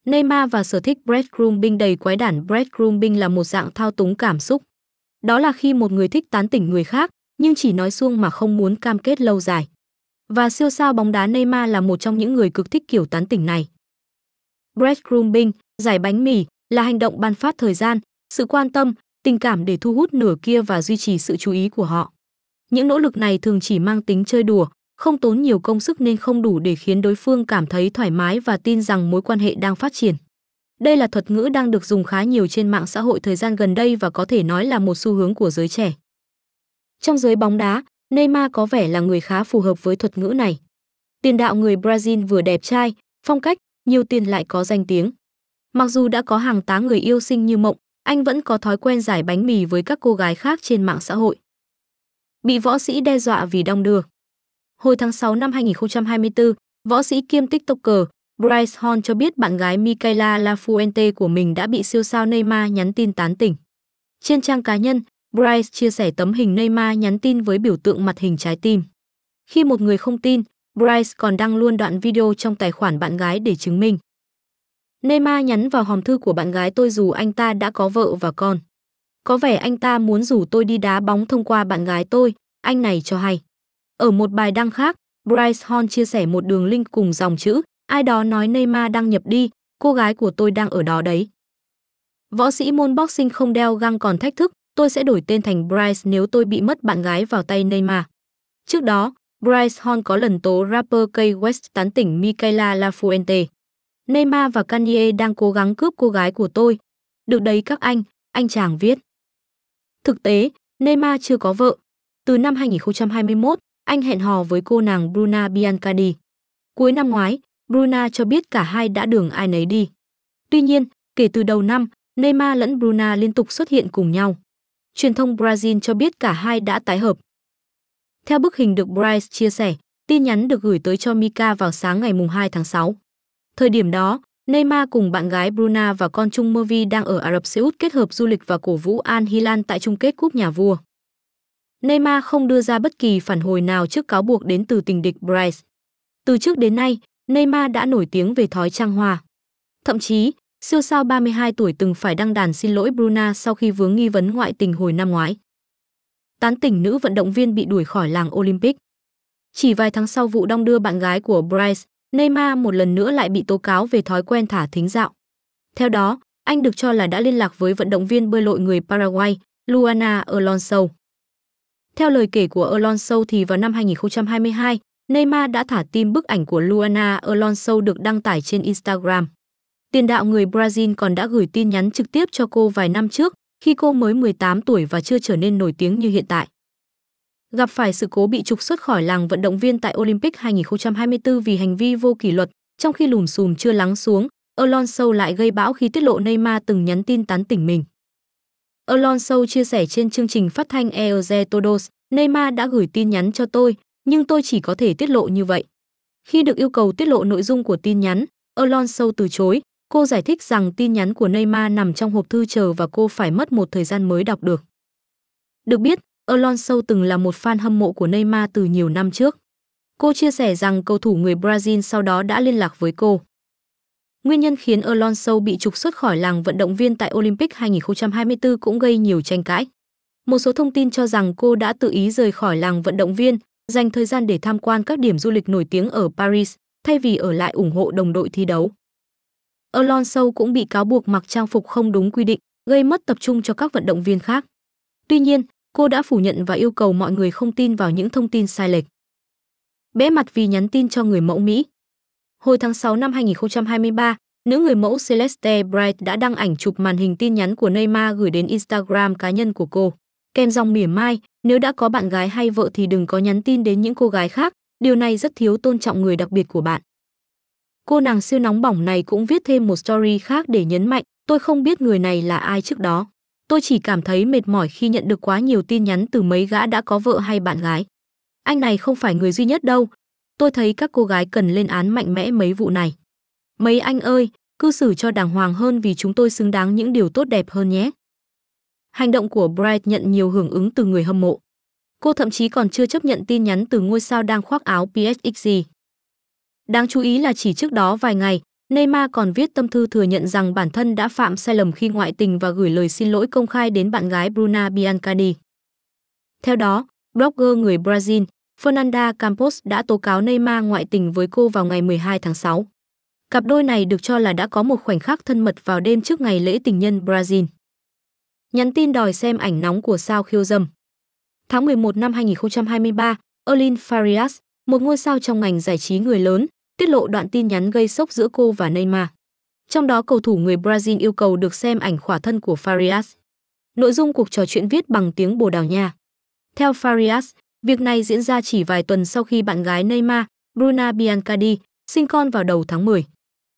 Neymar và sở thích breadcrumbing đầy quái đản. Breadcrumbing là một dạng thao túng cảm xúc. Đó là khi một người thích tán tỉnh người khác, nhưng chỉ nói suông mà không muốn cam kết lâu dài. Và siêu sao bóng đá Neymar là một trong những người cực thích kiểu tán tỉnh này. Breadcrumbing, giải bánh mì, là hành động ban phát thời gian, sự quan tâm, tình cảm để thu hút nửa kia và duy trì sự chú ý của họ. Những nỗ lực này thường chỉ mang tính chơi đùa, không tốn nhiều công sức nên không đủ để khiến đối phương cảm thấy thoải mái và tin rằng mối quan hệ đang phát triển. Đây là thuật ngữ đang được dùng khá nhiều trên mạng xã hội thời gian gần đây và có thể nói là một xu hướng của giới trẻ. Trong giới bóng đá, Neymar có vẻ là người khá phù hợp với thuật ngữ này. Tiền đạo người Brazil vừa đẹp trai, phong cách, nhiều tiền lại có danh tiếng. Mặc dù đã có hàng tá người yêu xinh như mộng, anh vẫn có thói quen giải bánh mì với các cô gái khác trên mạng xã hội. Bị võ sĩ đe dọa vì đong đưa. Hồi tháng 6 năm 2024, võ sĩ kiêm TikToker Bryce Hall cho biết bạn gái Micaela Lafuente của mình đã bị siêu sao Neymar nhắn tin tán tỉnh. Trên trang cá nhân, Bryce chia sẻ tấm hình Neymar nhắn tin với biểu tượng mặt hình trái tim. Khi một người không tin, Bryce còn đăng luôn đoạn video trong tài khoản bạn gái để chứng minh. Neymar nhắn vào hòm thư của bạn gái tôi dù anh ta đã có vợ và con. Có vẻ anh ta muốn rủ tôi đi đá bóng thông qua bạn gái tôi, anh này cho hay. Ở một bài đăng khác, Bryce Hall chia sẻ một đường link cùng dòng chữ, ai đó nói Neymar đăng nhập đi, cô gái của tôi đang ở đó đấy. Võ sĩ môn boxing không đeo găng còn thách thức, tôi sẽ đổi tên thành Bryce nếu tôi bị mất bạn gái vào tay Neymar. Trước đó, Bryce Hall có lần tố rapper Kanye West tán tỉnh Micaela Lafuente. Neymar và Kanye đang cố gắng cướp cô gái của tôi. Được đấy các anh chàng viết. Thực tế, Neymar chưa có vợ. Từ năm 2021, anh hẹn hò với cô nàng Bruna Biancardi. Cuối năm ngoái, Bruna cho biết cả hai đã đường ai nấy đi. Tuy nhiên, kể từ đầu năm, Neymar lẫn Bruna liên tục xuất hiện cùng nhau. Truyền thông Brazil cho biết cả hai đã tái hợp. Theo bức hình được Bryce chia sẻ, tin nhắn được gửi tới cho Mika vào sáng ngày 2 tháng 6. Thời điểm đó, Neymar cùng bạn gái Bruna và con chung Mervi đang ở Ả Rập Xê Út kết hợp du lịch và cổ vũ Al Hilal tại chung kết cúp nhà vua. Neymar không đưa ra bất kỳ phản hồi nào trước cáo buộc đến từ tình địch Bryce. Từ trước đến nay, Neymar đã nổi tiếng về thói trăng hoa. Thậm chí, siêu sao 32 tuổi từng phải đăng đàn xin lỗi Bruna sau khi vướng nghi vấn ngoại tình hồi năm ngoái. Tán tỉnh nữ vận động viên bị đuổi khỏi làng Olympic. Chỉ vài tháng sau vụ đong đưa bạn gái của Bryce, Neymar một lần nữa lại bị tố cáo về thói quen thả thính dạo. Theo đó, anh được cho là đã liên lạc với vận động viên bơi lội người Paraguay, Luana Alonso. Theo lời kể của Alonso thì vào năm 2022, Neymar đã thả tim bức ảnh của Luana Alonso được đăng tải trên Instagram. Tiền đạo người Brazil còn đã gửi tin nhắn trực tiếp cho cô vài năm trước, khi cô mới 18 tuổi và chưa trở nên nổi tiếng như hiện tại. Gặp phải sự cố bị trục xuất khỏi làng vận động viên tại Olympic 2024 vì hành vi vô kỷ luật, trong khi lùm xùm chưa lắng xuống, Alonso lại gây bão khi tiết lộ Neymar từng nhắn tin tán tỉnh mình. Alonso chia sẻ trên chương trình phát thanh ERZ Todos, Neymar đã gửi tin nhắn cho tôi, nhưng tôi chỉ có thể tiết lộ như vậy. Khi được yêu cầu tiết lộ nội dung của tin nhắn, Alonso từ chối. Cô giải thích rằng tin nhắn của Neymar nằm trong hộp thư chờ và cô phải mất một thời gian mới đọc được. Được biết, Alonso từng là một fan hâm mộ của Neymar từ nhiều năm trước. Cô chia sẻ rằng cầu thủ người Brazil sau đó đã liên lạc với cô. Nguyên nhân khiến Alonso bị trục xuất khỏi làng vận động viên tại Olympic 2024 cũng gây nhiều tranh cãi. Một số thông tin cho rằng cô đã tự ý rời khỏi làng vận động viên, dành thời gian để tham quan các điểm du lịch nổi tiếng ở Paris, thay vì ở lại ủng hộ đồng đội thi đấu. Alonso cũng bị cáo buộc mặc trang phục không đúng quy định, gây mất tập trung cho các vận động viên khác. Tuy nhiên, cô đã phủ nhận và yêu cầu mọi người không tin vào những thông tin sai lệch. Bẽ mặt vì nhắn tin cho người mẫu Mỹ. Hồi tháng 6 năm 2023, nữ người mẫu Celeste Bright đã đăng ảnh chụp màn hình tin nhắn của Neymar gửi đến Instagram cá nhân của cô. Kèm dòng mỉa mai, nếu đã có bạn gái hay vợ thì đừng có nhắn tin đến những cô gái khác, điều này rất thiếu tôn trọng người đặc biệt của bạn. Cô nàng siêu nóng bỏng này cũng viết thêm một story khác để nhấn mạnh, tôi không biết người này là ai trước đó. Tôi chỉ cảm thấy mệt mỏi khi nhận được quá nhiều tin nhắn từ mấy gã đã có vợ hay bạn gái. Anh này không phải người duy nhất đâu. Tôi thấy các cô gái cần lên án mạnh mẽ mấy vụ này. Mấy anh ơi, cư xử cho đàng hoàng hơn vì chúng tôi xứng đáng những điều tốt đẹp hơn nhé. Hành động của Bright nhận nhiều hưởng ứng từ người hâm mộ. Cô thậm chí còn chưa chấp nhận tin nhắn từ ngôi sao đang khoác áo PSG. Đáng chú ý là chỉ trước đó vài ngày, Neymar còn viết tâm thư thừa nhận rằng bản thân đã phạm sai lầm khi ngoại tình và gửi lời xin lỗi công khai đến bạn gái Bruna Biancardi. Theo đó, blogger người Brazil Fernanda Campos đã tố cáo Neymar ngoại tình với cô vào ngày 12 tháng 6. Cặp đôi này được cho là đã có một khoảnh khắc thân mật vào đêm trước ngày lễ tình nhân Brazil. Nhắn tin đòi xem ảnh nóng của sao khiêu dâm. Tháng 11 năm 2023, Erlin Farias, một ngôi sao trong ngành giải trí người lớn, tiết lộ đoạn tin nhắn gây sốc giữa cô và Neymar. Trong đó cầu thủ người Brazil yêu cầu được xem ảnh khỏa thân của Farias. Nội dung cuộc trò chuyện viết bằng tiếng Bồ Đào Nha. Theo Farias, việc này diễn ra chỉ vài tuần sau khi bạn gái Neymar, Bruna Biancardi, sinh con vào đầu tháng 10.